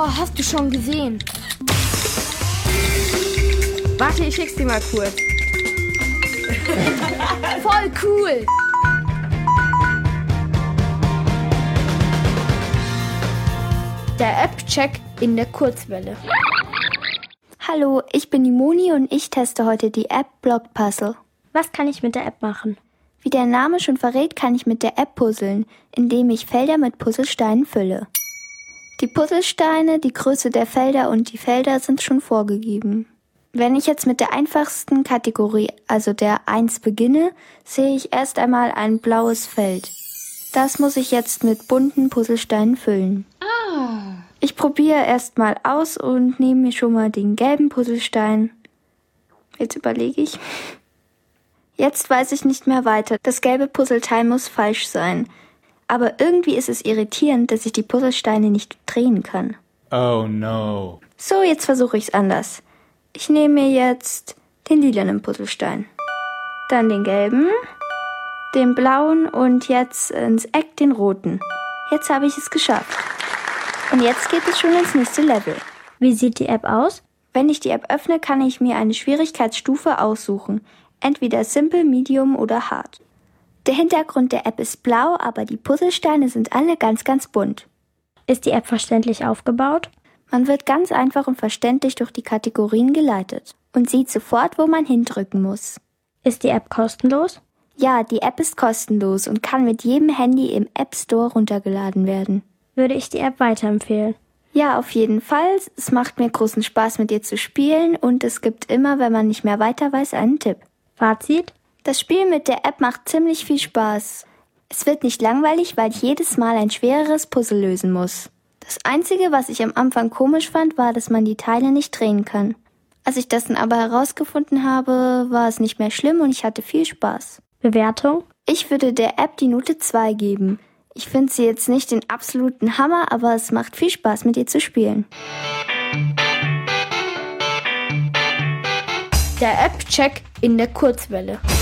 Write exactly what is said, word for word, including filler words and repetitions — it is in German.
hast du schon gesehen? Warte, ich schick's dir mal kurz. Voll cool! Der App-Check in der Kurzwelle. Hallo, ich bin die Moni und ich teste heute die App Block Puzzle. Was kann ich mit der App machen? Wie der Name schon verrät, kann ich mit der App puzzeln, indem ich Felder mit Puzzlesteinen fülle. Die Puzzlesteine, die Größe der Felder und die Felder sind schon vorgegeben. Wenn ich jetzt mit der einfachsten Kategorie, also der eins, beginne, sehe ich erst einmal ein blaues Feld. Das muss ich jetzt mit bunten Puzzlesteinen füllen. Ah. Ich probiere erst mal aus und nehme mir schon mal den gelben Puzzlestein. Jetzt überlege ich. Jetzt weiß ich nicht mehr weiter. Das gelbe Puzzleteil muss falsch sein. Aber irgendwie ist es irritierend, dass ich die Puzzlesteine nicht drehen kann. Oh no. So, jetzt versuche ich es anders. Ich nehme mir jetzt den lilanen Puzzlestein. Dann den gelben, den blauen und jetzt ins Eck den roten. Jetzt habe ich es geschafft. Und jetzt geht es schon ins nächste Level. Wie sieht die App aus? Wenn ich die App öffne, kann ich mir eine Schwierigkeitsstufe aussuchen. Entweder Simple, Medium oder Hard. Der Hintergrund der App ist blau, aber die Puzzlesteine sind alle ganz, ganz bunt. Ist die App verständlich aufgebaut? Man wird ganz einfach und verständlich durch die Kategorien geleitet und sieht sofort, wo man hindrücken muss. Ist die App kostenlos? Ja, die App ist kostenlos und kann mit jedem Handy im App Store runtergeladen werden. Würde ich die App weiterempfehlen? Ja, auf jeden Fall. Es macht mir großen Spaß, mit ihr zu spielen und es gibt immer, wenn man nicht mehr weiter weiß, einen Tipp. Fazit? Das Spiel mit der App macht ziemlich viel Spaß. Es wird nicht langweilig, weil ich jedes Mal ein schwereres Puzzle lösen muss. Das Einzige, was ich am Anfang komisch fand, war, dass man die Teile nicht drehen kann. Als ich das dann aber herausgefunden habe, war es nicht mehr schlimm und ich hatte viel Spaß. Bewertung? Ich würde der App die Note zwei geben. Ich finde sie jetzt nicht den absoluten Hammer, aber es macht viel Spaß, mit ihr zu spielen. Der App-Check in der Kurzwelle.